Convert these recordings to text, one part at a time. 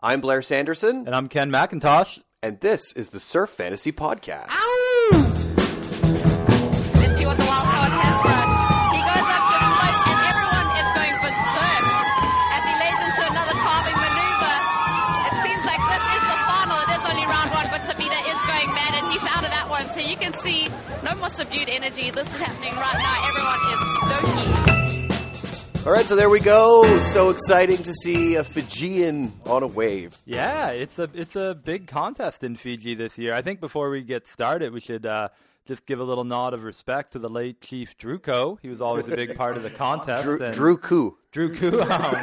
I'm Blair Sanderson. And I'm Ken McIntosh. And this is the Surf Fantasy Podcast. Ow! Let's see what the wild card has for us. He goes up to the float and everyone is going for surf as he lays into another carving maneuver. It seems like this is the final. It is only round one, but Tamina is going mad and he's out of that one. So you can see no more subdued energy. This is happening right now. Everyone is stokey. All right, so there we go. So exciting to see a Fijian on a wave. Yeah, it's a big contest in Fiji this year. I think before we get started, we should just give a little nod of respect to the late Chief Drew Ko. He was always a big part of the contest. Drew Ko. Drew Ko.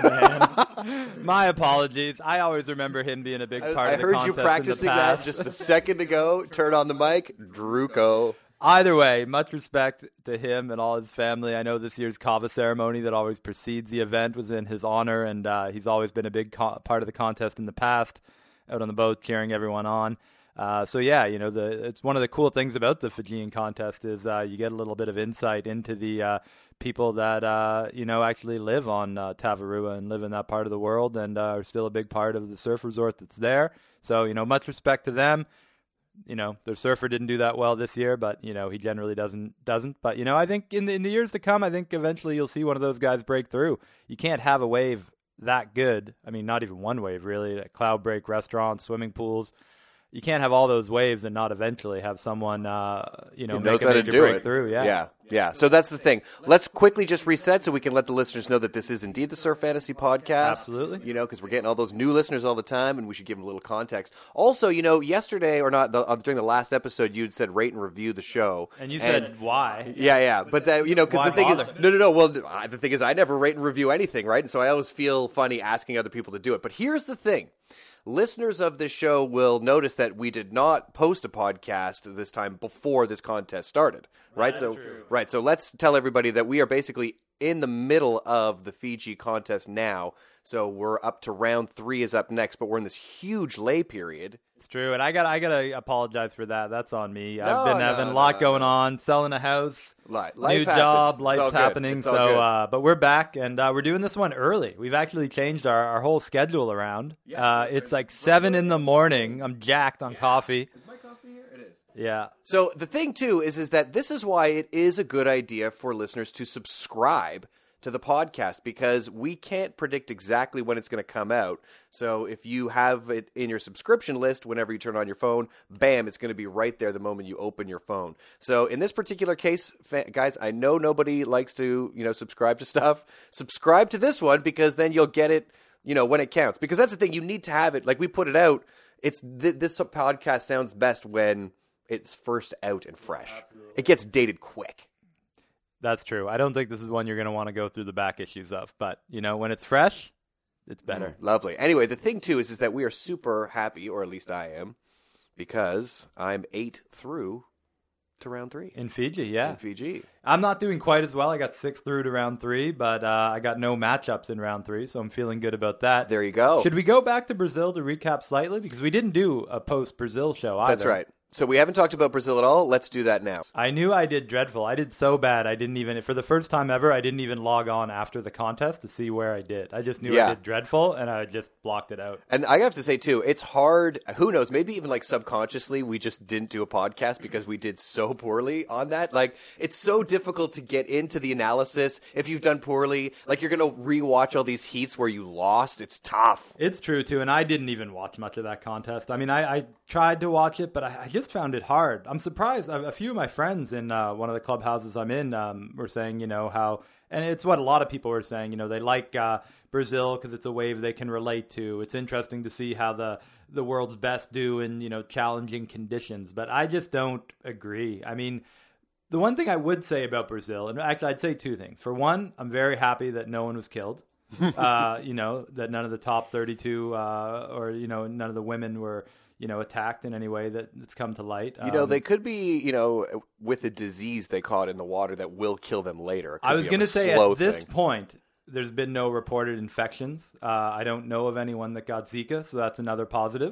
Oh, man. My apologies. I always remember him being a big part of the contest. I heard you practicing that just a second ago. Turn on the mic. Drew Ko. Either way, much respect to him and all his family. I know this year's kava ceremony that always precedes the event was in his honor, and he's always been a big part of the contest in the past, out on the boat cheering everyone on. So yeah, you know, it's one of the cool things about the Fijian contest is you get a little bit of insight into the people that actually live on Tavarua and live in that part of the world and are still a big part of the surf resort that's there. So, you know, much respect to them. You know, their surfer didn't do that well this year, but, you know, he generally doesn't. But, you know, I think in the years to come, I think eventually you'll see one of those guys break through. You can't have a wave that good. I mean, not even one wave, really. Cloud break, restaurants, swimming pools. You can't have all those waves and not eventually have someone, make a major breakthrough. Yeah. So that's the thing. Let's quickly just reset so we can let the listeners know that this is indeed the Surf Fantasy Podcast. Absolutely. You know, because we're getting all those new listeners all the time, and we should give them a little context. Also, you know, yesterday or not during the last episode, you had said rate and review the show, and you said why? Yeah. But that, you know, because the thing is, no. Well, the thing is, I never rate and review anything, right? And so I always feel funny asking other people to do it. But here's the thing. Listeners of this show will notice that we did not post a podcast this time before this contest started, right? So let's tell everybody that we are basically in the middle of the Fiji contest now. So we're up to round 3 is up next, but we're in this huge lay period. It's true, and I gotta apologize for that. That's on me. I've been having a lot going on, selling a house, new job, life's happening. But we're back, and we're doing this one early. We've actually changed our whole schedule around. It's like 7 in the morning. I'm jacked on coffee. Is my coffee here? It is. Yeah. So the thing too is that this is why it is a good idea for listeners to subscribe to the podcast, because we can't predict exactly when it's going to come out. So if you have it in your subscription list, whenever you turn on your phone, bam, it's going to be right there the moment you open your phone. So in this particular case, guys, I know nobody likes to, subscribe to stuff. Subscribe to this one, because then you'll get it, when it counts. Because that's the thing, you need to have it. Like we put it out, it's this podcast sounds best when it's first out and fresh. Absolutely. It gets dated quick. That's true. I don't think this is one you're going to want to go through the back issues of. But, when it's fresh, it's better. Lovely. Anyway, the thing, too, is that we are super happy, or at least I am, because I'm 8 through to round 3. In Fiji, yeah. In Fiji. I'm not doing quite as well. I got 6 through to round 3, but I got no matchups in round 3, so I'm feeling good about that. There you go. Should we go back to Brazil to recap slightly? Because we didn't do a post-Brazil show either. That's right. So we haven't talked about Brazil at all. Let's do that now. I knew I did dreadful. I did so bad. For the first time ever, I didn't even log on after the contest to see where I did. I just knew I did dreadful, and I just blocked it out. And I have to say, too, it's hard. Who knows? Maybe even like subconsciously, we just didn't do a podcast because we did so poorly on that. Like, it's so difficult to get into the analysis if you've done poorly. Like, you're going to rewatch all these heats where you lost. It's tough. It's true, too. And I didn't even watch much of that contest. I mean, I tried to watch it, but I just found it hard. I'm surprised. A few of my friends in one of the clubhouses I'm in were saying, how, and it's what a lot of people were saying, they like Brazil because it's a wave they can relate to. It's interesting to see how the world's best do in, challenging conditions. But I just don't agree. I mean, the one thing I would say about Brazil, and actually I'd say 2 things. For one, I'm very happy that no one was killed. That none of the top 32 or none of the women were attacked in any way that's come to light. They could be, with a disease they caught in the water that will kill them later. I was going to say, at this point, there's been no reported infections. I don't know of anyone that got Zika, so that's another positive.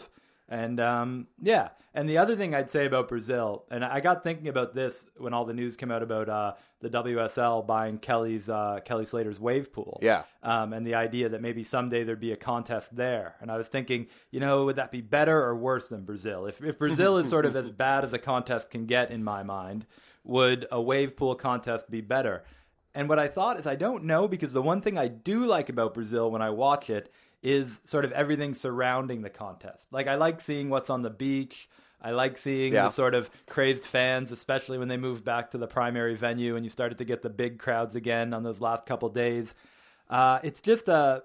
And yeah. And the other thing I'd say about Brazil, and I got thinking about this when all the news came out about the WSL buying Kelly Slater's wave pool. Yeah. And the idea that maybe someday there'd be a contest there. And I was thinking, would that be better or worse than Brazil? If Brazil is sort of as bad as a contest can get in my mind, would a wave pool contest be better? And what I thought is I don't know, because the one thing I do like about Brazil when I watch it is sort of everything surrounding the contest. Like, I like seeing what's on the beach. I like seeing the sort of crazed fans, especially when they moved back to the primary venue and you started to get the big crowds again on those last couple days. It's just on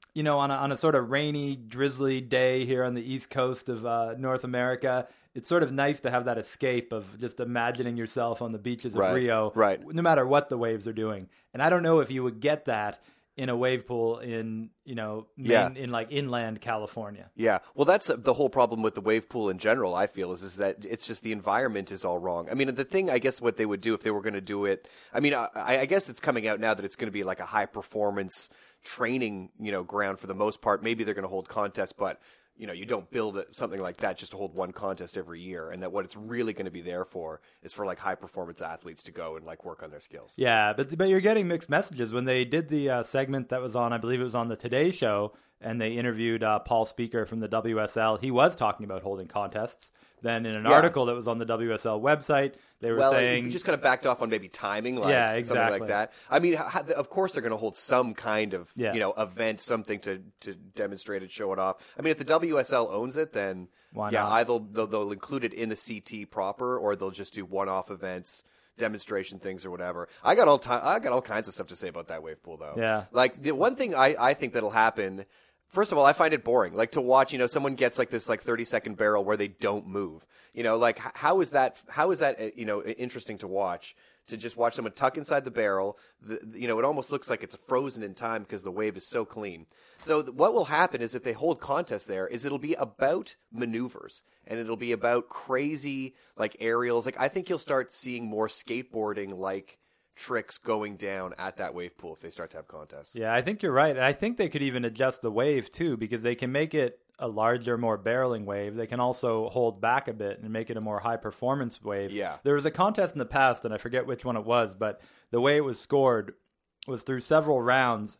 a sort of rainy, drizzly day here on the East Coast of North America, it's sort of nice to have that escape of just imagining yourself on the beaches of Rio, no matter what the waves are doing. And I don't know if you would get that in a wave pool in like inland California. Yeah. Well, that's the whole problem with the wave pool in general, I feel, is that it's just the environment is all wrong. I mean, the thing, I guess, what they would do if they were going to do it, I mean, I guess it's coming out now that it's going to be like a high performance training, ground for the most part. Maybe they're going to hold contests, but you don't build something like that just to hold one contest every year, and that what it's really going to be there for is for like high performance athletes to go and like work on their skills. Yeah, but you're getting mixed messages. When they did the segment that was on, I believe it was on the Today Show, and they interviewed Paul Speaker from the WSL, he was talking about holding contests. Then in an article that was on the WSL website, they were saying... you just kind of backed off on maybe timing, something like that. I mean, of course they're going to hold some kind of event, something to demonstrate it, show it off. I mean, if the WSL owns it, then either they'll include it in the CT proper, or they'll just do one-off events, demonstration things or whatever. I got all kinds of stuff to say about that wave pool, though. Yeah. Like, the one thing I think that'll happen... First of all, I find it boring. Like, to watch, someone gets like this 30-second barrel where they don't move. Like, how is that interesting to watch? To just watch someone tuck inside the barrel, it almost looks like it's frozen in time because the wave is so clean. So what will happen is, if they hold contests there, is it'll be about maneuvers, and it'll be about crazy like aerials. Like, I think you'll start seeing more skateboarding like tricks going down at that wave pool if they start to have contests. Yeah, I think you're right. And I think they could even adjust the wave too, because they can make it a larger, more barreling wave. They can also hold back a bit and make it a more high performance wave. Yeah. There was a contest in the past, and I forget which one it was, but the way it was scored was through several rounds.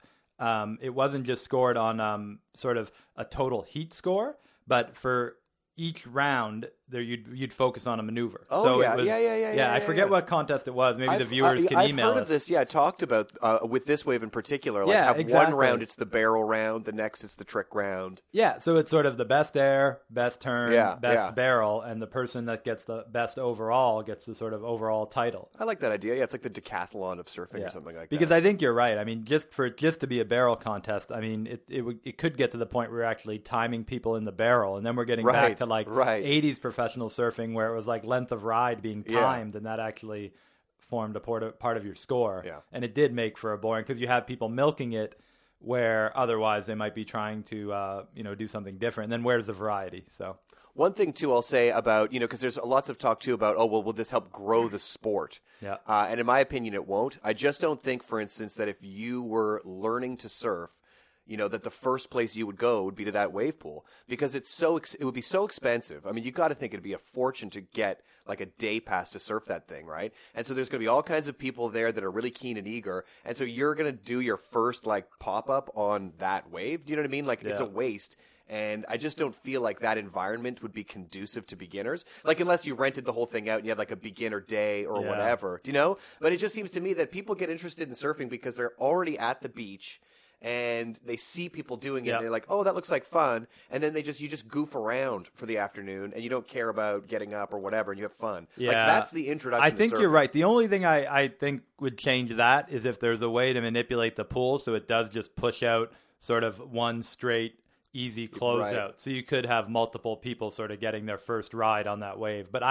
It wasn't just scored on sort of a total heat score, but for each round there you'd focus on a maneuver. Oh, so I forget what contest it was. Maybe the viewers can email us. I've heard of this. Yeah, I talked about with this wave in particular. Like, exactly. One round it's the barrel round, the next it's the trick round. Yeah, so it's sort of the best air, best turn, best barrel, and the person that gets the best overall gets the sort of overall title. I like that idea. Yeah, it's like the decathlon of surfing or something like that. Because I think you're right. I mean, just to be a barrel contest, I mean, it could get to the point where we're actually timing people in the barrel, and then we're getting back to like 80s professional surfing where it was like length of ride being timed, and that actually formed a part of your score. Yeah. And it did make for a boring, because you have people milking it where otherwise they might be trying to do something different. And then where's the variety? So one thing too I'll say about, because there's lots of talk too about, will this help grow the sport? Yeah. And in my opinion, it won't. I just don't think, for instance, that if you were learning to surf, that the first place you would go would be to that wave pool, because it would be so expensive. I mean, you got to think it'd be a fortune to get like a day pass to surf that thing, right? And so there's going to be all kinds of people there that are really keen and eager. And so you're going to do your first like pop up on that wave. Do you know what I mean? Like, it's a waste. And I just don't feel like that environment would be conducive to beginners. Like, unless you rented the whole thing out and you had like a beginner day or whatever, do you know? But it just seems to me that people get interested in surfing because they're already at the beach and they see people doing it, and they're like, oh, that looks like fun. And then you just goof around for the afternoon, and you don't care about getting up or whatever, and you have fun. Yeah. Like, that's the introduction I think to surfing. you're right. The only thing I think would change that is if there's a way to manipulate the pool so it does just push out sort of one straight easy closeout. So you could have multiple people sort of getting their first ride on that wave. But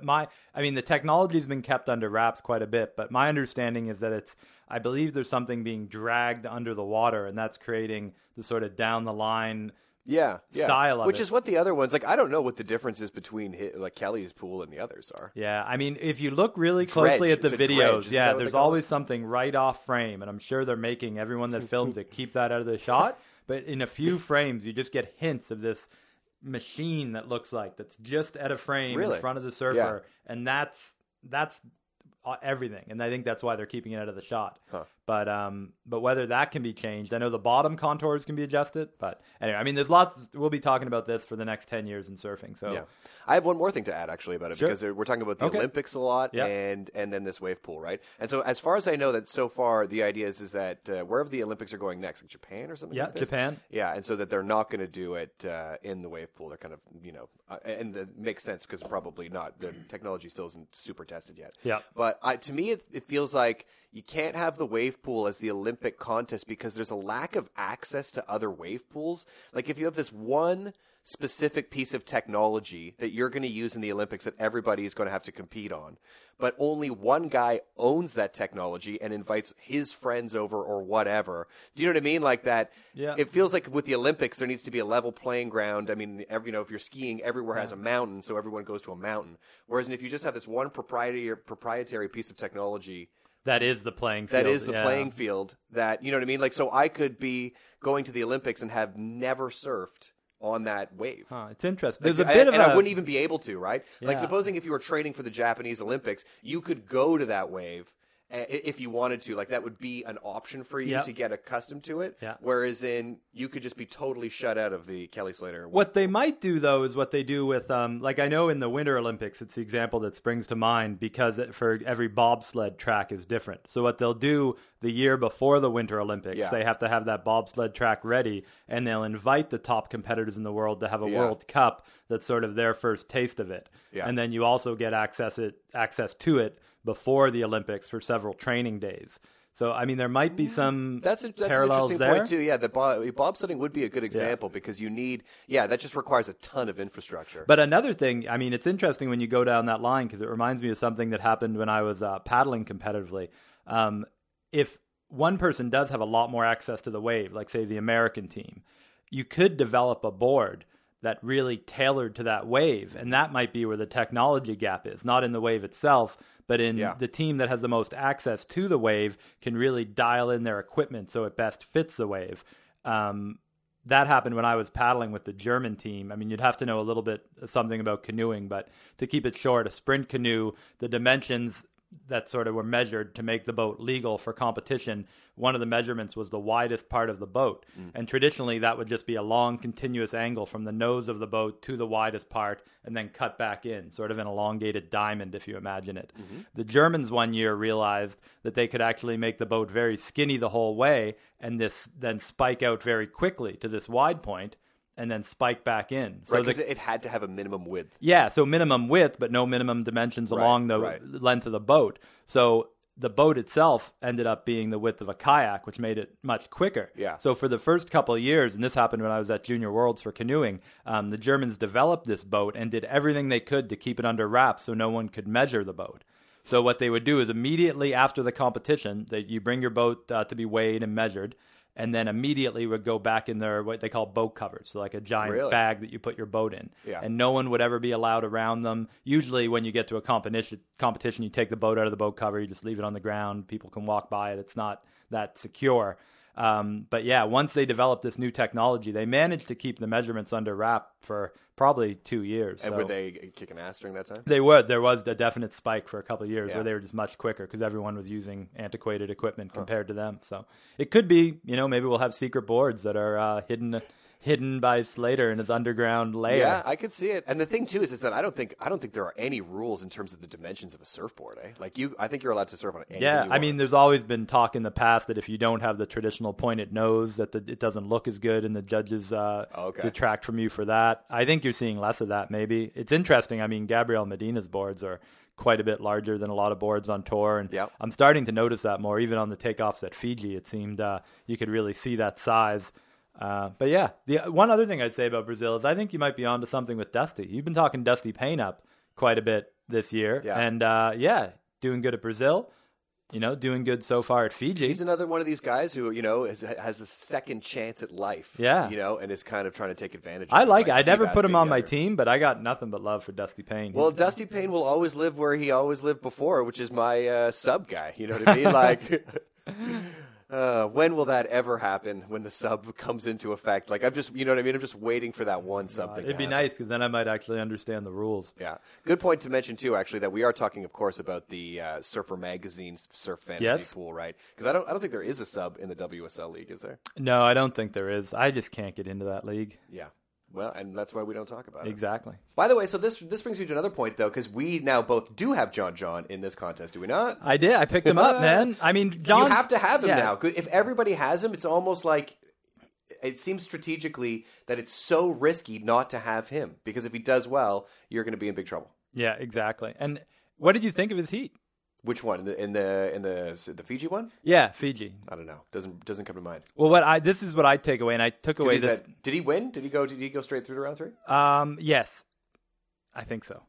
the technology's been kept under wraps quite a bit, but my understanding is that I believe there's something being dragged under the water, and that's creating the sort of down the line style of which it. is what the other ones, like, I don't know what the difference is between like Kelly's pool and the others are. Yeah, I mean, if you look really closely at the videos, there's always something right off frame, and I'm sure they're making everyone that films it keep that out of the shot. But in a few frames, you just get hints of this machine that looks like that's just at a frame Really? in front of the surfer, and that's everything. And I think that's why they're keeping it out of the shot. Huh. But whether that can be changed, I know the bottom contours can be adjusted. But anyway, I mean, there's lots. We'll be talking about this for the next 10 years in surfing. So Yeah. I have one more thing to add actually about it Sure. because we're talking about the Okay. Olympics a lot Yeah. and then this wave pool, right? And so as far as I know, that so far the idea is that wherever the Olympics are going next, like Japan or something. yeah, like this, Japan. Yeah, and so that they're not going to do it in the wave pool. They're kind of, and that makes sense because probably not. The technology still isn't super tested yet. Yeah. But to me, it feels like you can't have the wave pool as the Olympic contest because there's a lack of access to other wave pools. Like if you have this one specific piece of technology that you're going to use in the Olympics that everybody is going to have to compete on, but only one guy owns that technology and invites his friends over or whatever. Do you know what I mean? Like that. Yeah. It feels like with the Olympics, there needs to be a level playing ground. I mean, if you're skiing, everywhere has a mountain, so everyone goes to a mountain. Whereas if you just have this one proprietary piece of technology, That is the playing field. that is the yeah. playing field that, you know what I mean? Like, so I could be going to the Olympics and have never surfed on that wave. Huh, it's interesting. Like, There's a bit of I wouldn't even be able to, right? Like, Yeah. supposing if you were training for the Japanese Olympics, you could go to that wave if you wanted to. Like, that would be an option for you Yep. to get accustomed to it. Yeah. Whereas you could just be totally shut out of the Kelly Slater. What they might do, though, is what they do with, like I know in the Winter Olympics, it's the example that springs to mind because for every bobsled track is different. So what they'll do the year before the Winter Olympics, Yeah. they have to have that bobsled track ready, and they'll invite the top competitors in the world to have a Yeah. World Cup that's sort of their first taste of it. Yeah. And then you also get access to it before the Olympics for several training days. So, I mean, there might be some That's an parallels interesting there. point too. Yeah, the bobsledding would be a good example because you need. Yeah, that just requires a ton of infrastructure. But another thing, I mean, it's interesting when you go down that line because it reminds me of something that happened when I was paddling competitively. If one person does have a lot more access to the wave, like say the American team, you could develop a board that really tailored to that wave. And that might be where the technology gap is, not in the wave itself, but in the team that has the most access to the wave can really dial in their equipment so it best fits the wave. That happened when I was paddling with the German team. I mean, you'd have to know a little bit something about canoeing, but to keep it short, a sprint canoe, the dimensions that sort of were measured to make the boat legal for competition, one of the measurements was the widest part of the boat. And traditionally, that would just be a long, continuous angle from the nose of the boat to the widest part and then cut back in, sort of an elongated diamond, if you imagine it. The Germans one year realized that they could actually make the boat very skinny the whole way and then spike out very quickly to this wide point and then spike back in. So right, because it had to have a minimum width. yeah, so minimum width, but no minimum dimensions along the length of the boat. So the boat itself ended up being the width of a kayak, which made it much quicker. Yeah. So for the first couple of years, and this happened when I was at Junior Worlds for canoeing, the Germans developed this boat and did everything they could to keep it under wraps so no one could measure the boat. So what they would do is immediately after the competition, you bring your boat to be weighed and measured, and then immediately would go back in their what they call boat covers, so like a giant bag that you put your boat in. Yeah. And no one would ever be allowed around them. Usually when you get to a competition, you take the boat out of the boat cover, you just leave it on the ground, people can walk by it, it's not that secure. But yeah, once they developed this new technology, they managed to keep the measurements under wrap for probably 2 years. And so were they kicking ass during that time? they were. There was a definite spike for a couple of years Yeah. where they were just much quicker because everyone was using antiquated equipment compared to them. So it could be, maybe we'll have secret boards that are hidden by Slater in his underground lair. Yeah, I could see it. And the thing too is that I don't think there are any rules in terms of the dimensions of a surfboard. Like I think you're allowed to surf on anything. Yeah, you I want. mean, there's always been talk in the past that if you don't have the traditional pointed nose, that it doesn't look as good, and the judges detract from you for that. I think you're seeing less of that. Maybe it's interesting. I mean, Gabriel Medina's boards are quite a bit larger than a lot of boards on tour, and I'm starting to notice that more. Even on the takeoffs at Fiji, it seemed you could really see that size. But yeah, the one other thing I'd say about Brazil is I think you might be onto something with Dusty. You've been talking Dusty Payne up quite a bit this year, and doing good at Brazil. Doing good so far at Fiji. He's another one of these guys who, has the second chance at life. Yeah. And is kind of trying to take advantage of I it. like it. I see never that put as him being on my younger. team, but I got nothing but love for Dusty Payne. Well, Dusty Payne will always live where he always lived before, which is my sub guy. You know what I mean? Like, When will that ever happen? When the sub comes into effect? Like I'm just, you know what I mean? I'm just waiting for that one sub thing. It'd be nice because then I might actually understand the rules. Yeah, good point to mention too. Actually, that we are talking, of course, about the Surfer Magazine Surf Fantasy Pool, right? Because I don't think there is a sub in the WSL League, is there? No, I don't think there is. I just can't get into that league. Yeah. Well, and that's why we don't talk about it. Exactly. By the way, so this brings me to another point, though, because we now both do have John in this contest, do we not? I did. I picked him up, man. I mean, John... You have to have him now. If everybody has him, it's almost like... It seems strategically that it's so risky not to have him, because if he does well, you're going to be in big trouble. Yeah, exactly. And what did you think of his heat? Which one? In the Fiji one? Yeah, Fiji. I don't know. Doesn't come to mind. Well, this is what I take away, and I took away this. Did he win? Did he go straight through to round 3? Yes, I think so.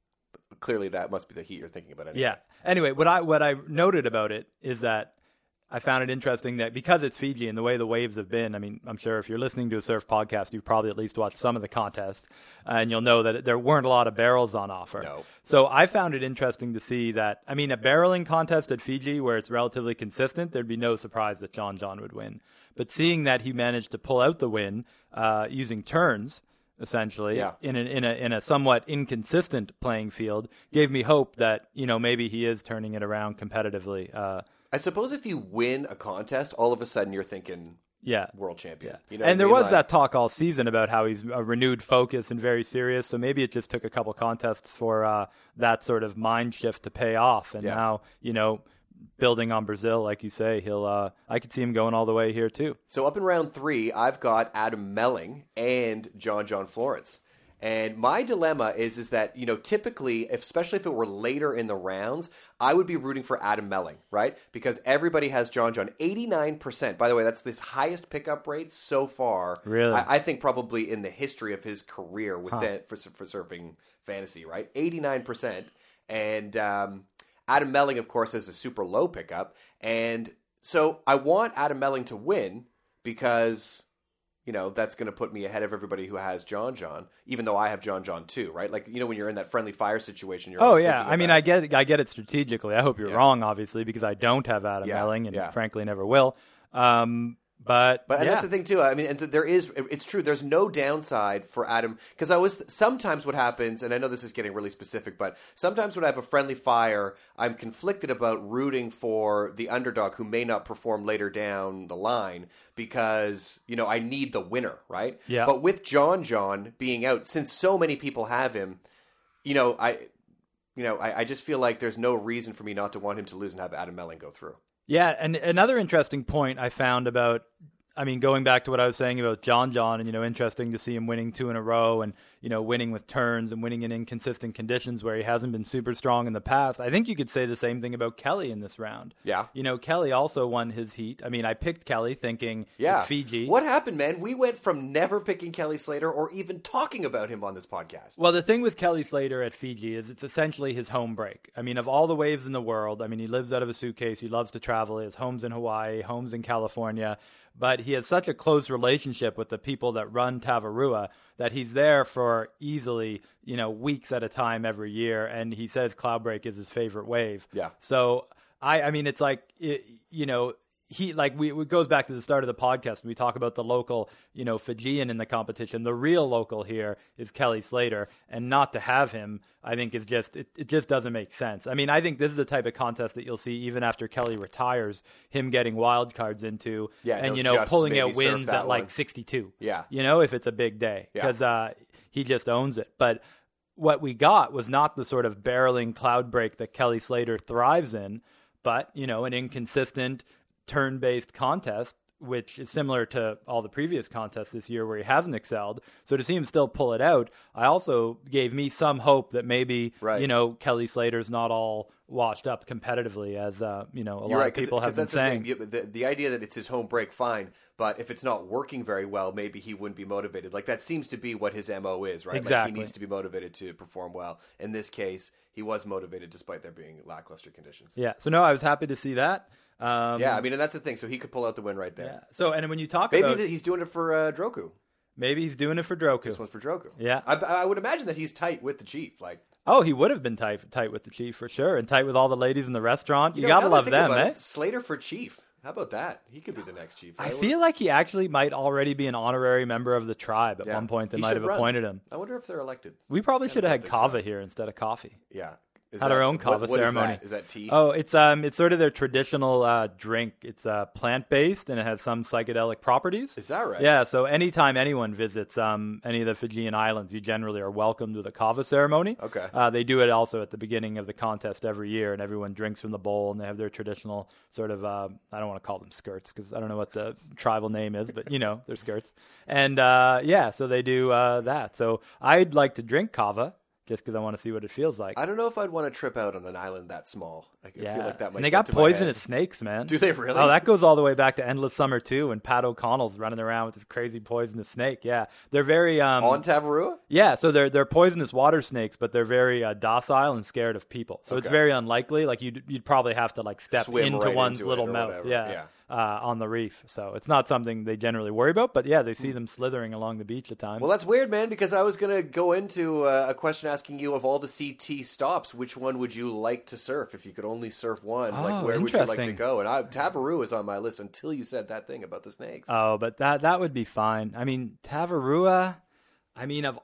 But clearly, that must be the heat you're thinking about. Anyway. Yeah. Anyway, what I noted about it is that I found it interesting that because it's Fiji and the way the waves have been, I mean, I'm sure if you're listening to a surf podcast, you've probably at least watched some of the contest, and you'll know that there weren't a lot of barrels on offer. No. So I found it interesting to see that, I mean, a barreling contest at Fiji where it's relatively consistent, there'd be no surprise that John would win. But seeing that he managed to pull out the win using turns, essentially, in a somewhat inconsistent playing field, gave me hope that, maybe he is turning it around competitively. I suppose if you win a contest, all of a sudden you're thinking world champion. Yeah. And there was that talk all season about how he's a renewed focus and very serious. So maybe it just took a couple contests for that sort of mind shift to pay off. And now, building on Brazil, like you say, I could see him going all the way here too. So up in round 3, I've got Adam Melling and John Florence. And my dilemma is that, typically, especially if it were later in the rounds, I would be rooting for Adam Melling, right? Because everybody has John. 89%. By the way, that's this highest pickup rate so far. Really? I think probably in the history of his career with for surfing fantasy, right? 89%. And Adam Melling, of course, has a super low pickup. And so I want Adam Melling to win because... that's going to put me ahead of everybody who has John, even though I have John too, right? Like, when you're in that friendly fire situation, you're always thinking about it. I get it strategically. I hope you're wrong, obviously, because I don't have Adam Melling and frankly never will. But and that's the thing too. I mean, and so it's true. There's no downside for Adam because sometimes what happens, and I know this is getting really specific, but sometimes when I have a friendly fire, I'm conflicted about rooting for the underdog who may not perform later down the line because I need the winner, right? Yeah. But with John being out, since so many people have him, I just feel like there's no reason for me not to want him to lose and have Adam Melling go through. Yeah, and another interesting point I found about, going back to what I was saying about John, and, interesting to see him winning 2 in a row and, winning with turns and winning in inconsistent conditions where he hasn't been super strong in the past. I think you could say the same thing about Kelly in this round. Yeah. Kelly also won his heat. I picked Kelly thinking it's Fiji. What happened, man? We went from never picking Kelly Slater or even talking about him on this podcast. Well, the thing with Kelly Slater at Fiji is it's essentially his home break. Of all the waves in the world, he lives out of a suitcase. He loves to travel. His home's in Hawaii, home's in California. But he has such a close relationship with the people that run Tavarua that he's there for easily, weeks at a time every year. And he says Cloudbreak is his favorite wave. Yeah. So, it's like, it goes back to the start of the podcast. We talk about the local, Fijian in the competition. The real local here is Kelly Slater, and not to have him, I think is just it just doesn't make sense. I think this is the type of contest that you'll see even after Kelly retires, him getting wild cards into, and pulling out wins at like 62. Yeah, if it's a big day because he just owns it. But what we got was not the sort of barreling Cloudbreak that Kelly Slater thrives in, but an inconsistent turn-based contest, which is similar to all the previous contests this year where he hasn't excelled. So to see him still pull it out, I also gave me some hope that maybe, Kelly Slater's not all washed up competitively as, a lot of people have been saying. The idea that it's his home break, fine, but if it's not working very well, maybe he wouldn't be motivated. Like that seems to be what his MO is, right? Exactly. Like he needs to be motivated to perform well. In this case, he was motivated despite there being lackluster conditions. Yeah. So no, I was happy to see that. And that's the thing. So he could pull out the win right there. Yeah. So, and when you talk about... Maybe he's doing it for Droku. Maybe he's doing it for Droku. This one's for Droku. Yeah. I would imagine that he's tight with the chief. Oh, he would have been tight with the chief for sure, and tight with all the ladies in the restaurant. You gotta love them, eh? Slater for chief. How about that? He could be the next chief. I Right? feel like he actually might already be an honorary member of the tribe. At Yeah. one point, they He might should have run. appointed him. I wonder if they're elected. We probably should have had don't think kava so. here instead of coffee. Yeah. Is Had our own kava what ceremony. Is that tea? Oh, it's sort of their traditional drink. It's plant based and it has some psychedelic properties. Is that right? Yeah. So anytime anyone visits any of the Fijian islands, you generally are welcomed with a kava ceremony. Okay. They do it also at the beginning of the contest every year, and everyone drinks from the bowl, and they have their traditional sort of I don't want to call them skirts because I don't know what the tribal name is, but they're skirts. And so they do that. So I'd like to drink kava. Just because I want to see what it feels like. I don't know if I'd want to trip out on an island that small. I feel like that might. And they get got to my poisonous head. snakes, man. Do they really? Oh, that goes all the way back to Endless Summer too, when Pat O'Connell's running around with this crazy poisonous snake. Yeah, they're very On Tavarua? Yeah, so they're poisonous water snakes, but they're very docile and scared of people. So it's Okay. very unlikely. Like you'd probably have to like step Swim into right one's into it little or mouth. whatever. Yeah. On the reef. So it's not something they generally worry about. But yeah, they see them slithering along the beach at times. Well, that's weird, man, because I was going to go into a question asking you of all the CT stops, which one would you like to surf if you could only surf one? Oh, Like, where would you like to interesting. go? And Tavarua is on my list until you said that thing about the snakes. Oh, but that would be fine. I mean, Tavarua. I mean, of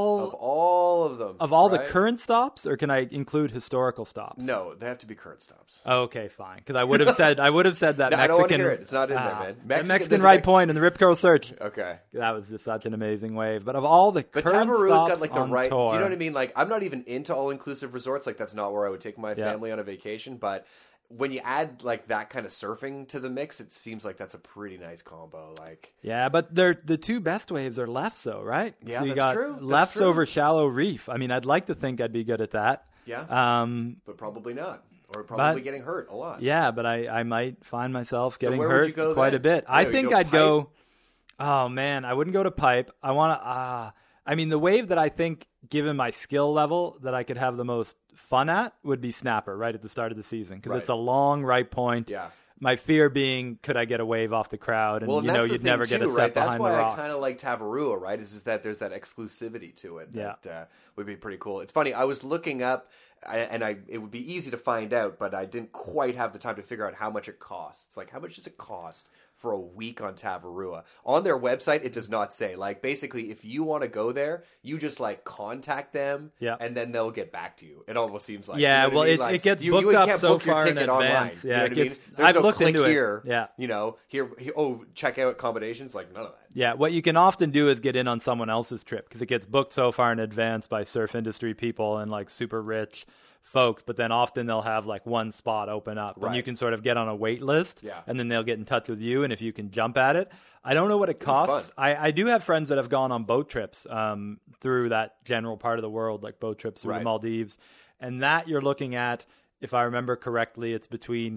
all of them. the right? current stops, or can I include historical stops? No, they have to be current stops. Okay, fine. Because I would have said that No, Mexican. I don't want to hear it. It's not in there, man. The Mexican there's a right point in the Rip Curl Search. Okay. That was just such an amazing wave. But of all the But current Tavarua's stops got like the on right. tour, Do you know what I mean? Like, I'm not even into all-inclusive resorts. Like, that's not where I would take my Yeah. family on a vacation. But when you add like that kind of surfing to the mix, it seems like that's a pretty nice combo. Like, Yeah, but the two best waves are lefts, though, right? Yeah, so you that's got true. That's lefts true. over shallow reef. I mean, I'd like to think I'd be good at that. yeah, Um, but probably not, or probably but- getting hurt a lot. yeah, but I might find myself getting where would hurt you go quite then? a bit. Yeah, I you think go I'd pipe? go. Oh man, I wouldn't go to pipe. I want to. I mean, the wave that I think, given my skill level, that I could have the most fun at would be snapper right at the start of the season because Right. it's a long right point. Yeah. My fear being, could I get a wave off the crowd? And Well, and that's the you'd thing never too, get a set right? That's behind why the I rocks. kind of like Tavarua, right? Is that there's that exclusivity to it Yeah. that would be pretty cool. It's funny. I was looking up, and it would be easy to find out, but I didn't quite have the time to figure out how much it costs. Like, how much does it cost for a week on Tavarua? On their website, it does not say. Like, basically, if you want to go there, you just like contact them, Yeah. and then they'll get back to you. It almost seems like. Yeah, you know what well, I mean? it Like, gets you booked up can't so book your far in ticket online. advance. You Yeah, know it what I mean? gets- There's I've no looked click into it. here. Yeah. You know, here. Oh, check out accommodations. Like, none of that. Yeah, what you can often do is get in on someone else's trip because it gets booked so far in advance by surf industry people and like super rich folks, but then often they'll have like one spot open up and you Right. can sort of get on a wait list Yeah. and then they'll get in touch with you, and if you can jump at it. I don't know what it costs. fun. I do have friends that have gone on boat trips through that general part of the world, like boat trips through Right. the Maldives, and that you're looking at, if I remember correctly, it's between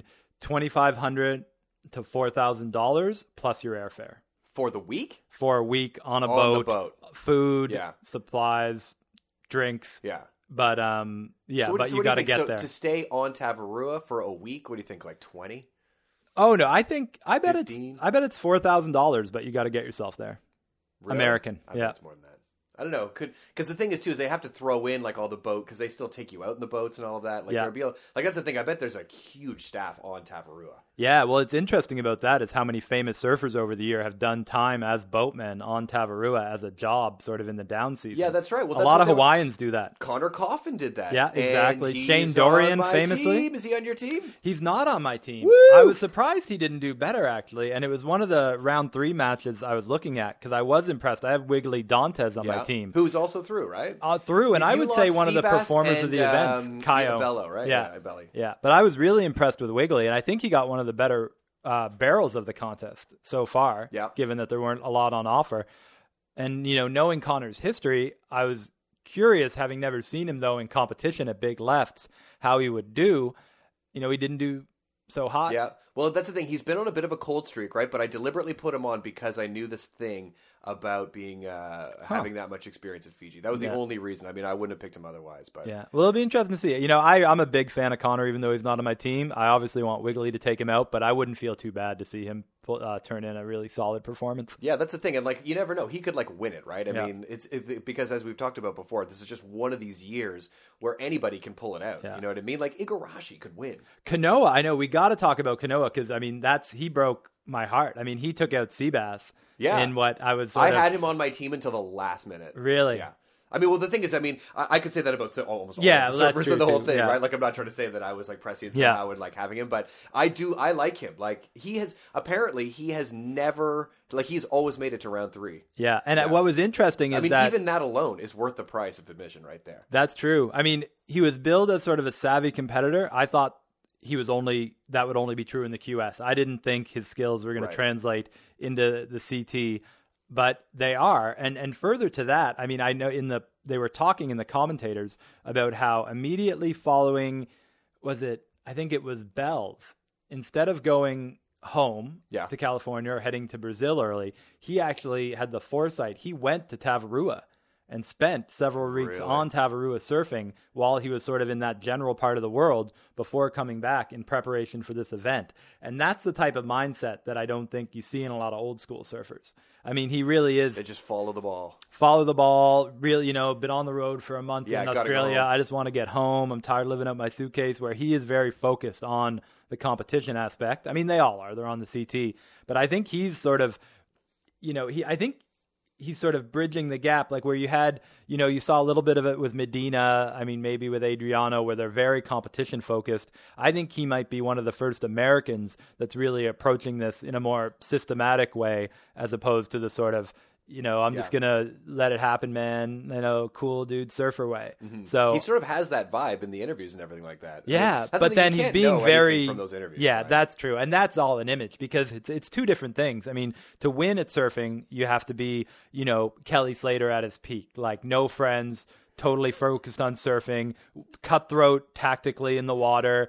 $2,500 to $4,000 plus your airfare For the week? for a week on a On the boat, boat. food, Yeah. supplies, drinks. Yeah. But yeah, So what- but so you what do got to think? get So there. to stay on Tavarua for a week, what do you think? Like 20? Oh no, I bet 15? it's $4,000, but you got to get yourself there. Really? American, I bet yeah. it's more than that. I don't know. Because the thing is too is they have to throw in like all the boat because they still take you out in the boats and all of that. Like Yeah. there'd be like that's the thing. I bet there's a huge staff on Tavarua. Yeah, well, it's interesting about that is how many famous surfers over the year have done time as boatmen on Tavarua as a job, sort of in the down season. Yeah, that's right. Well, a that's lot what of they were- Hawaiians do that. Connor Coffin did that. Yeah, exactly. And he's Shane on Dorian, my famously. team. Is he on your team? He's not on my team. Woo! I was surprised he didn't do better, actually. And it was one of the round 3 matches I was looking at because I was impressed. I have Wiggly Dantes on my team. Who's also through, right? Through, and I You would say lost one of the Seabass performers of the and, events, Kaio. Bello, right? Yeah. Belly. Yeah, but I was really impressed with Wiggly, and I think he got one of the better barrels of the contest so far, Yeah. given that there weren't a lot on offer. And, knowing Connor's history, I was curious, having never seen him, though, in competition at big lefts, how he would do. He didn't do so hot. Yeah. Well, that's the thing. He's been on a bit of a cold streak, right? But I deliberately put him on because I knew this thing about being having that much experience at Fiji. That was the Yeah. only reason. I mean, I wouldn't have picked him otherwise. But Yeah, well, it'll be interesting to see. I'm a big fan of Connor, even though he's not on my team. I obviously want Wiggly to take him out, but I wouldn't feel too bad to see him turn in a really solid performance. Yeah, that's the thing, and like you never know, he could like win it, right? I mean, because as we've talked about before, this is just one of these years where anybody can pull it out. Yeah. You know what I mean? Like Igarashi could win. Kanoa, I know we got to talk about Kanoa because I mean he broke my heart. I mean he took out Seabass. Yeah, in what I was. I had him on my team until the last minute. Really? Yeah. I mean, well, the thing is, I mean, I could say that about almost all Yeah, of the that's surfers true of the whole too. thing, Yeah. right? Like, I'm not trying to say that I was like prescient somehow and like having him, but I like him. Like, apparently he has never, like, he's always made it to round 3. Yeah, and what was interesting is that even that alone is worth the price of admission right there. That's true. I mean, he was billed as sort of a savvy competitor. I thought that would only be true in the QS. I didn't think his skills were going to translate into the CT. But they are, and further to that, I mean, I know they were talking in the commentators about how immediately following, I think it was Bells, instead of going home to California or heading to Brazil early, he actually had the foresight. He went to Tavarua and spent several weeks on Tavarua surfing while he was sort of in that general part of the world before coming back in preparation for this event. And that's the type of mindset that I don't think you see in a lot of old school surfers. I mean, he really is. They just follow the ball. Really, been on the road for a month in Australia. I just want to get home. I'm tired of living out my suitcase, where he is very focused on the competition aspect. I mean, they all are. They're on the CT. But I think he's sort of, he's sort of bridging the gap, like where you had, you saw a little bit of it with Medina. I mean, maybe with Adriano, where they're very competition focused. I think he might be one of the first Americans that's really approaching this in a more systematic way, as opposed to the sort of, I'm just going to let it happen, man. Cool dude surfer way. Mm-hmm. So he sort of has that vibe in the interviews and everything like that. Yeah, I mean, but then he's being very from those interviews. Yeah, right? That's true. And that's all an image, because it's two different things. I mean, to win at surfing, you have to be, Kelly Slater at his peak, like no friends, totally focused on surfing, cutthroat tactically in the water,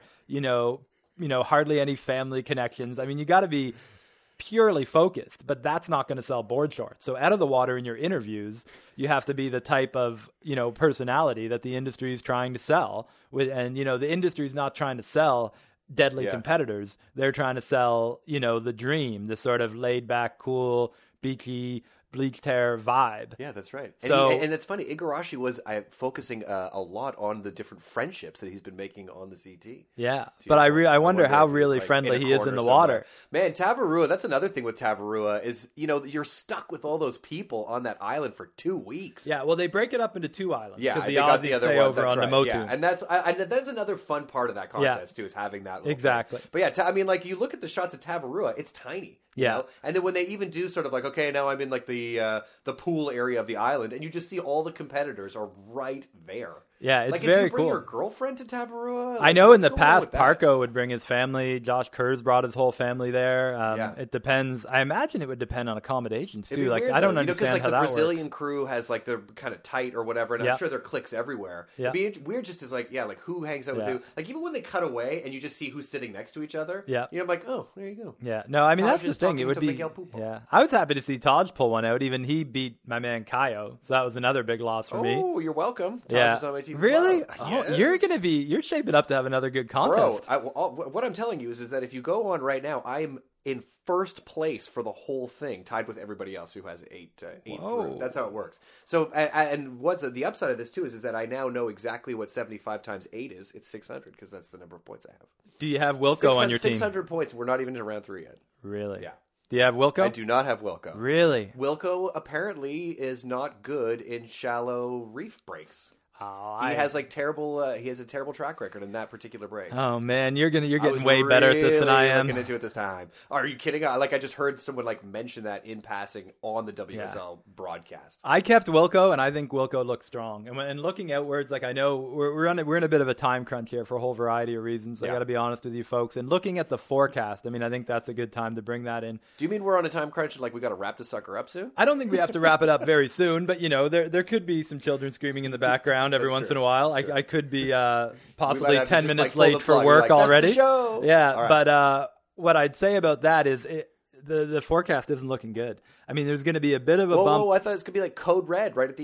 hardly any family connections. I mean, you got to be purely focused, but that's not going to sell board shorts. So out of the water in your interviews, you have to be the type of, personality that the industry is trying to sell and, the industry is not trying to sell deadly competitors. They're trying to sell, the dream, the sort of laid back, cool, beachy, bleached hair vibe. Yeah, that's right. So, and it's funny, Igarashi was focusing a lot on the different friendships that he's been making on the CT. Yeah, but I wonder how really friendly he is in the water. Man, Tavarua, that's another thing with Tavarua is, you're stuck with all those people on that island for 2 weeks. Yeah, well, they break it up into 2 islands. Yeah, the Aussies stay over on the Motu. Yeah, and that's another fun part of that contest, too, is having that little exactly thing. But yeah, I mean, like, you look at the shots of Tavarua, it's tiny. You know? And then when they even do sort of like, okay, now I'm in like the pool area of the island, and you just see all the competitors are right there. Yeah, it's like, very cool. Did you bring your girlfriend to Tavarua? Like, I know in the past, Parco would bring his family. Josh Kerrs brought his whole family there. It depends. I imagine it would depend on accommodations, too. Like, I don't understand how that works. The Brazilian crew has, like, they're kind of tight or whatever, and I'm sure there are cliques everywhere. It'd be weird just as, like, like, who hangs out with who. Like, even when they cut away and you just see who's sitting next to each other, I'm like, oh, there you go. Yeah, no, I mean, Taj that's the thing. It would be, I was happy to see Taj pull one out. Even he beat my man Kaio, so that was another big loss for me. Oh, you're welcome. Taj is on my team. Really? Well. Oh, you're shaping up to have another good contest. Bro, what I'm telling you is that if you go on right now, I'm in first place for the whole thing, tied with everybody else who has eight through. That's how it works. So, and what's the upside of this too is that I now know exactly what 75 times 8 is. It's 600 because that's the number of points I have. Do you have Wilco on your team? 600 points. We're not even into round 3 yet. Really? Yeah. Do you have Wilco? I do not have Wilco. Really? Wilco apparently is not good in shallow reef breaks. He has a terrible track record in that particular break. Oh man, you're getting way better at this than I am. Looking into it this time. Are you kidding? I just heard someone mention that in passing on the WSL broadcast. I kept Wilco, and I think Wilco looks strong. And looking outwards, I know we're in a bit of a time crunch here for a whole variety of reasons. I got to be honest with you folks. And looking at the forecast, I think that's a good time to bring that in. Do you mean we're on a time crunch? Like we got to wrap the sucker up soon? I don't think we have to wrap it up very soon, but there could be some children screaming in the background every once in a while. I could be possibly 10 minutes late for work already. That's the show. Yeah, right. But what I'd say about that is the forecast isn't looking good. There's going to be a bit of a bump. Whoa, I thought it was going to be like code red right at the end.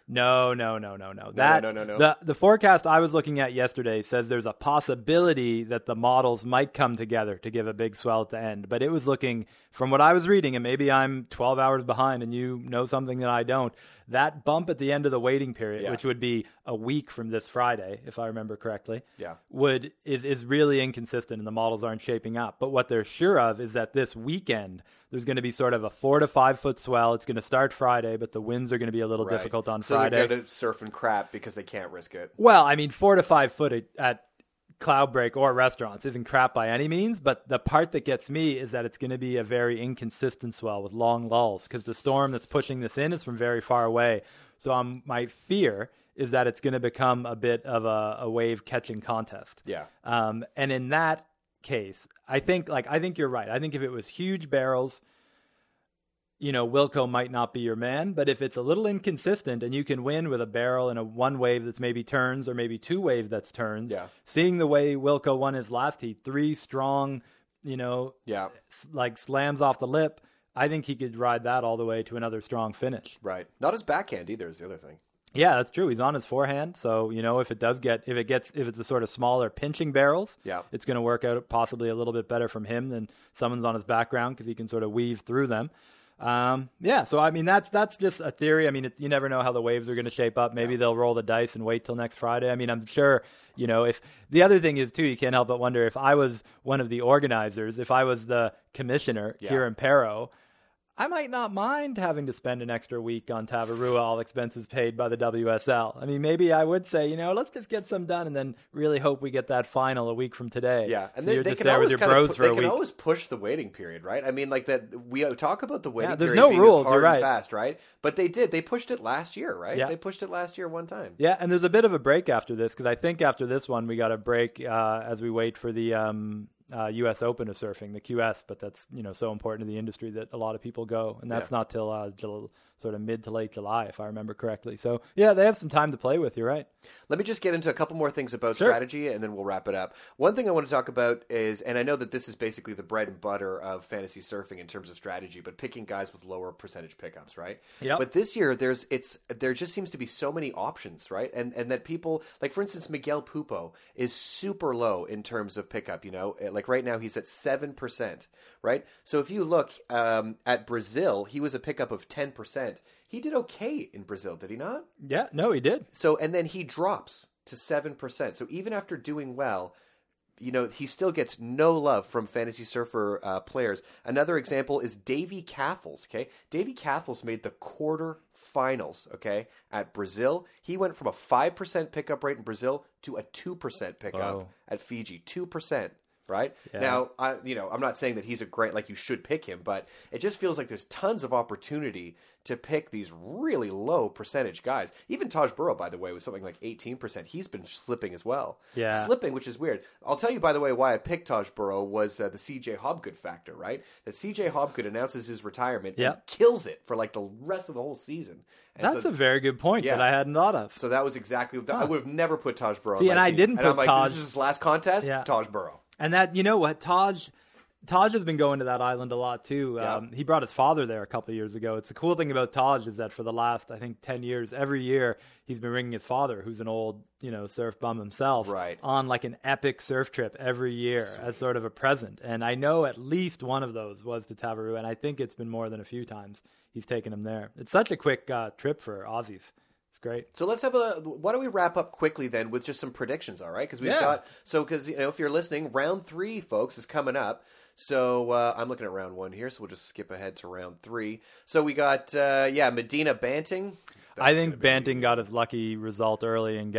No. No. The forecast I was looking at yesterday says there's a possibility that the models might come together to give a big swell at the end. But it was looking, from what I was reading, and maybe I'm 12 hours behind and you know something that I don't, that bump at the end of the waiting period, which would be a week from this Friday, if I remember correctly, is really inconsistent and the models aren't shaping up. But what they're sure of is that this weekend there's going to be sort of a 4 to 5 foot swell. It's going to start Friday, but the winds are going to be a little difficult on Friday. So they're going to surf and crap because they can't risk it. Well, I mean, 4 to 5 foot at Cloudbreak or restaurants isn't crap by any means, but the part that gets me is that it's going to be a very inconsistent swell with long lulls because the storm that's pushing this in is from very far away. So my fear is that it's going to become a bit of a wave catching contest. Yeah. And in that case, I think you're right. I think if it was huge barrels, Wilco might not be your man, but if it's a little inconsistent and you can win with a barrel and a one wave that's maybe turns or maybe two wave that's turns, seeing the way Wilco won his last heat, 3 strong, like slams off the lip, I think he could ride that all the way to another strong finish. Right. Not his backhand either is the other thing. Yeah, that's true. He's on his forehand, so if it's a sort of smaller pinching barrels, it's going to work out possibly a little bit better from him than someone's on his background because he can sort of weave through them. So I mean that's just a theory. I mean, you never know how the waves are going to shape up. Maybe they'll roll the dice and wait till next Friday. I mean, I'm sure if the other thing is too, you can't help but wonder if I was one of the organizers, if I was the commissioner here in Perro, I might not mind having to spend an extra week on Tavarua, all expenses paid by the WSL. I mean, maybe I would say, let's just get some done and then really hope we get that final a week from today. Yeah, and so they you're just can there always with your bros for a week. They can always push the waiting period, right? I mean, like that. We talk about the waiting there's period no being rules, hard you're right. and fast, right? But they did. They pushed it last year, right? Yeah. They pushed it last year one time. Yeah, and there's a bit of a break after this because I think after this one we got a break as we wait for the U.S. Open of surfing, the QS, but that's so important to the industry that a lot of people go, and that's not till sort of mid to late July, if I remember correctly. So yeah, they have some time to play with. You're right. Let me just get into a couple more things about strategy, and then we'll wrap it up. One thing I want to talk about is, and I know that this is basically the bread and butter of fantasy surfing in terms of strategy, but picking guys with lower percentage pickups, right? Yeah. But this year, there just seems to be so many options, right? And that people, like for instance, Miguel Pupo is super low in terms of pickup. Like right now he's at 7%, right? So if you look at Brazil, he was a pickup of 10%. He did okay in Brazil, did he not? Yeah, no, he did. So, and then he drops to 7%. So even after doing well, he still gets no love from Fantasy Surfer players. Another example is Davey Cathles, okay? Davey Cathles made the quarterfinals, okay, at Brazil. He went from a 5% pickup rate in Brazil to a 2% pickup at Fiji. 2%. Right? Yeah. Now, I'm not saying that he's a great, like you should pick him, but it just feels like there's tons of opportunity to pick these really low percentage guys. Even Taj Burrow, by the way, was something like 18%. He's been slipping as well. Yeah. Slipping, which is weird. I'll tell you, by the way, why I picked Taj Burrow was the CJ Hobgood factor, right? That CJ Hobgood announces his retirement and kills it for like the rest of the whole season. And that's a very good point that I hadn't thought of. So that was exactly, I would have never put Taj Burrow See, on my and team. I didn't and put I'm like, Taj. This is his last contest? Taj Burrow. And that, what, Taj has been going to that island a lot too. He brought his father there a couple of years ago. It's the cool thing about Taj is that for the last, I think, 10 years, every year he's been bringing his father, who's an old, surf bum himself, on like an epic surf trip every year as sort of a present. And I know at least one of those was to Tavarua, and I think it's been more than a few times he's taken him there. It's such a quick trip for Aussies. It's great. So let's why don't we wrap up quickly then with just some predictions, all right? Because if you're listening, round 3, folks, is coming up. So I'm looking at round 1 here, so we'll just skip ahead to round 3. So we got, Medina Banting. I think Banting got his lucky result early in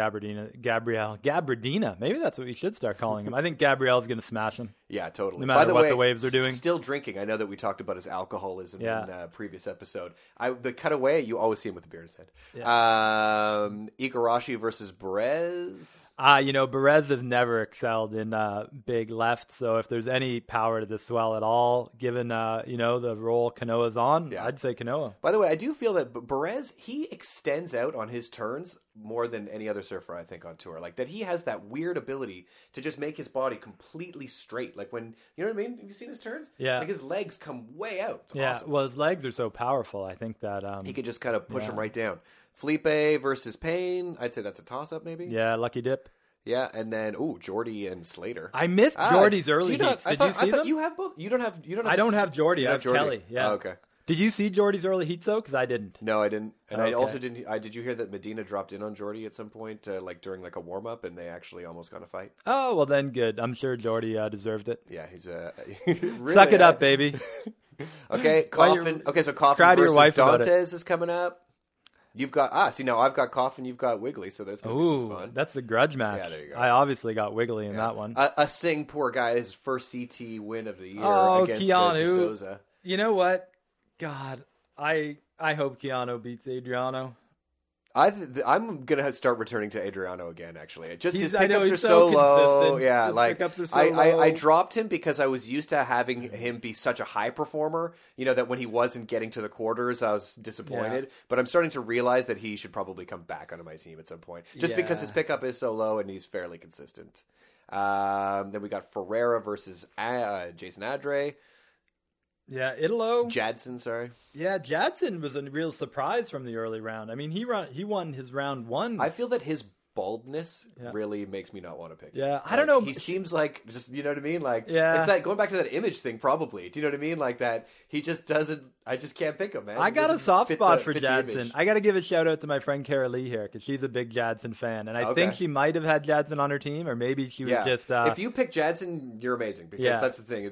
Gabardina. Maybe that's what we should start calling him. I think Gabrielle's going to smash him. Yeah, totally. No matter what the waves are doing. Still drinking. I know that we talked about his alcoholism in a previous episode. The cutaway, you always see him with the beer in his head. Yeah. Igarashi versus Perez. Perez has never excelled in big left, so if there's any power to the swell at all, given, the role Kanoa's on, I'd say Kanoa. By the way, I do feel that Perez, he extends out on his turns more than any other surfer I think on tour. Like that he has that weird ability to just make his body completely straight. Like when, you know what I mean? Have you seen his turns? Yeah. Like his legs come way out. It's Yeah, awesome. well, his legs are so powerful. I think that He could just kind of push him right down. Felipe versus Payne. I'd say that's a toss-up maybe. yeah, lucky dip. Yeah, and then Jordy and Slater. I missed Jordy's do early you not- heats. I Did thought- you see I thought them? You have both. You don't have. I don't have Jordy. You I have Jordy. Kelly. Yeah. Oh, okay. Did you see Jordy's early heats though? Because I didn't. No, I didn't. And I Okay. also didn't. Did you hear that Medina dropped in on Jordy at some point, like during like a warm up, and they actually almost got in a fight? Oh well, then good. I'm sure Jordy deserved it. Yeah, he's really, Suck it up, baby. Okay, Why you're- Coffin. Okay, so Coffin cry to your versus wife about it. Dantes is coming up. You've got see now I've got Coffin, you've got Wiggly, so there's gonna be some Ooh, fun. that's the grudge match. Yeah, there you go. I obviously got Wiggly in Yeah. that one. A Singh, poor guy, his first CT win of the year Oh, against Keanu. De Souza. You know what? God, I hope Keanu beats Adriano. I'm gonna start returning to Adriano again. Actually, just his I know, pickups are he's so so low. consistent. Yeah, His like pickups are so I low. dropped him because I was used to having him be such a high performer. You know that when he wasn't getting to the quarters, I was disappointed. Yeah. But I'm starting to realize that he should probably come back onto my team at some point, just because Yeah. his pickup is so low and he's fairly consistent. Then we got Ferreira versus Jason Adre. Yeah, Italo. Jadson, sorry. Yeah, Jadson was a real surprise from the early round. I mean, he won his round one. I feel that his baldness Yeah. really makes me not want to pick him. Yeah, I don't know. He seems like just, you know what I mean? Like, Yeah. it's that going back to that image thing, probably. Do you know what I mean? Like that he just doesn't. I just can't pick him, man. I He got a doesn't soft fit spot the- for fit the Jadson. image. I got to give a shout out to my friend Kara Lee here because she's a big Jadson fan, and I Okay. think she might have had Jadson on her team, or maybe she was Yeah. just. If you pick Jadson, you're amazing because Yeah. that's the thing.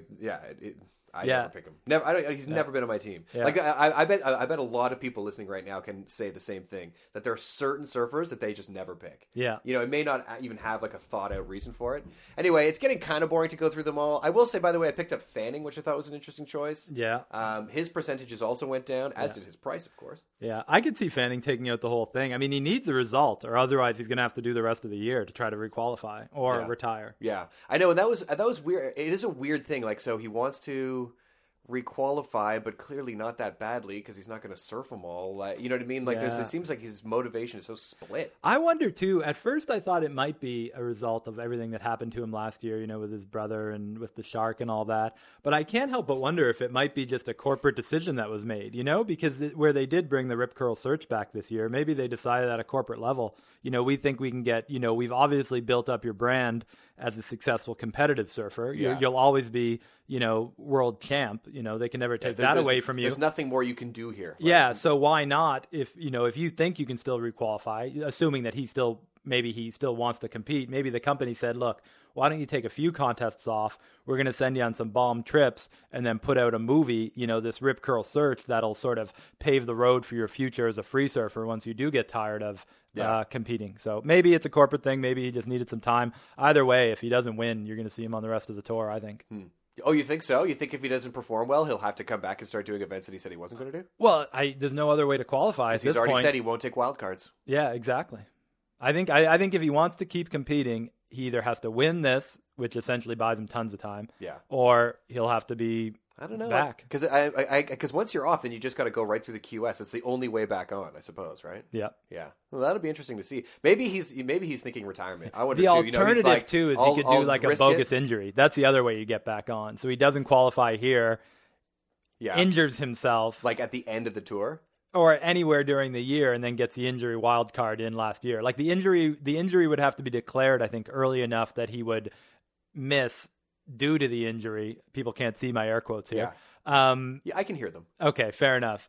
I Yeah. never pick him. Never. He's never been on my team. Yeah. Like I bet a lot of people listening right now can say the same thing. That there are certain surfers that they just never pick. Yeah. You know, it may not even have like a thought out reason for it. Anyway, it's getting kind of boring to go through them all. I will say, by the way, I picked up Fanning, which I thought was an interesting choice. Yeah. His percentages also went down, as did his price, of course. Yeah, I could see Fanning taking out the whole thing. I mean, he needs a result, or otherwise he's going to have to do the rest of the year to try to requalify or Yeah. retire. Yeah, I know, and that was weird. It is a weird thing. Like, so he wants to requalify, but clearly not that badly because he's not going to surf them all. Like, you know what I mean? Like, Yeah. it seems like his motivation is so split. I wonder too. At first, I thought it might be a result of everything that happened to him last year, you know, with his brother and with the shark and all that. But I can't help but wonder if it might be just a corporate decision that was made, you know, because where they did bring the Rip Curl Search back this year, maybe they decided at a corporate level, you know, we think we can get, you know, we've obviously built up your brand as a successful competitive surfer. Yeah. You'll always be, you know, world champ. You know, they can never take that away from you. There's nothing more you can do here. Like, Yeah, so why not? If you think you can still requalify, assuming that he still wants to compete, maybe the company said, look, why don't you take a few contests off? We're going to send you on some bomb trips and then put out a movie, you know, this Rip Curl Search that'll sort of pave the road for your future as a free surfer once you do get tired of competing. So maybe it's a corporate thing. Maybe he just needed some time. Either way, if he doesn't win, you're going to see him on the rest of the tour, I think. Oh, you think so? You think if he doesn't perform well, he'll have to come back and start doing events that he said he wasn't going to do? Well, there's no other way to qualify at He's this already point. said he won't take wild cards. Yeah, exactly. I think if he wants to keep competing, he either has to win this, which essentially buys him tons of time, Yeah. or he'll have to be I don't know. back. Because once you're off, then you just got to go right through the QS. It's the only way back on, I suppose, right? Yeah. Yeah. Well, that'll be interesting to see. Maybe he's thinking retirement. I wonder The too. alternative You know, he's like, too is I'll- he could do I'll like a risk bogus it. injury. That's the other way you get back on. So he doesn't qualify here, Yeah. injures himself, Like at the end of the tour. or anywhere during the year, and then gets the injury wild card in last year. Like the injury would have to be declared, I think, early enough that he would miss due to the injury. People can't see my air quotes here. Yeah, I can hear them. Okay, fair enough.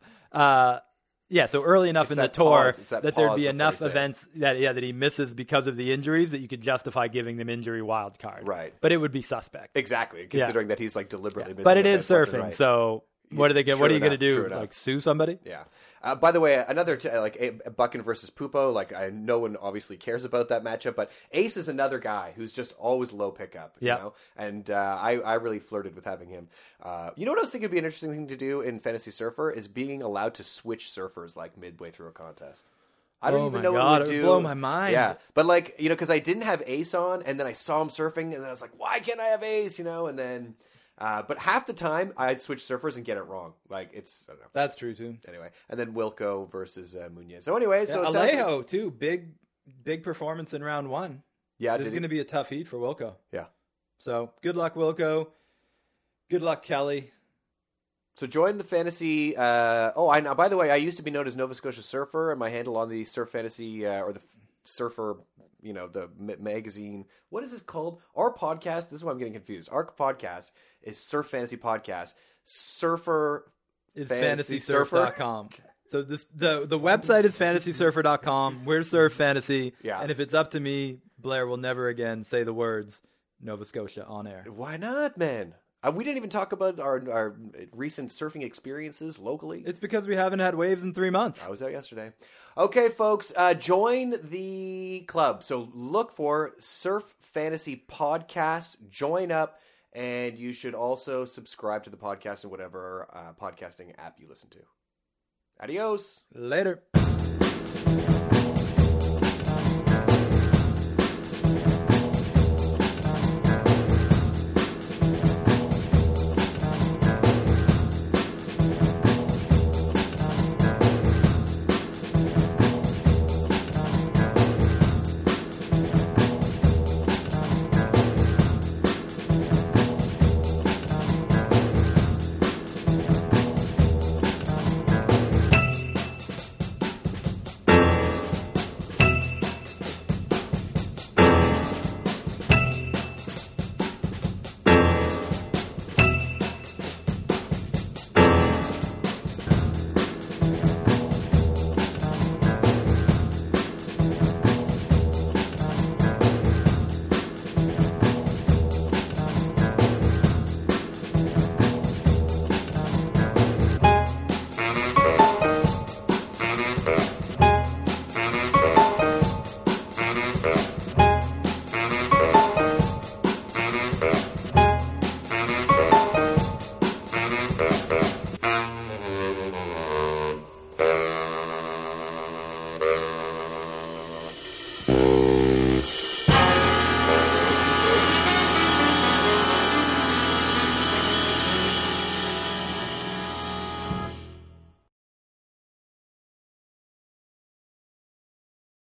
Yeah, so early enough It's in the that tour pause. It's that that there'd pause be before enough you say it. events that he misses because of the injuries that you could justify giving them injury wild card. Right. But it would be suspect. Exactly, considering that he's like deliberately missing. But it is events left and surfing, right. so what are they going? What are True you going to enough, do? true enough. Like sue somebody? Yeah. By the way, another Buchan versus Pupo. Like no one obviously cares about that matchup, but Ace is another guy who's just always low pickup. You Yeah. know? And I really flirted with having him. You know what I was thinking would be an interesting thing to do in Fantasy Surfer is being allowed to switch surfers like midway through a contest. I don't Oh even my know God, what it would would do. blow my mind. Yeah, but like because I didn't have Ace on, and then I saw him surfing, and then I was like, why can't I have Ace? And then. But half the time I'd switch surfers and get it wrong. Like it's I don't know. That's true too. Anyway, and then Wilco versus Munoz. So anyway, so Yeah, it sounds like- Alejo too, big big performance in round 1. Yeah, This is going to be a tough heat for Wilco. Yeah. So good luck, Wilco. Good luck, Kelly. So join the fantasy. By the way, I used to be known as Nova Scotia Surfer, and my handle on the Surf Fantasy or the Surfer, the magazine. What is it called? Our podcast. This is why I'm getting confused. Our podcast is Surf Fantasy Podcast. Surfer It's FantasySurfer.com. fantasysurf.com. So the website is fantasysurfer.com. We're Surf Fantasy. Yeah. And if it's up to me, Blair will never again say the words Nova Scotia on air. Why not, man? We didn't even talk about our recent surfing experiences locally. It's because we haven't had waves in 3 months. I was out yesterday. Okay, folks, join the club. So look for Surf Fantasy Podcast. Join up, and you should also subscribe to the podcast in whatever podcasting app you listen to. Adios. Later.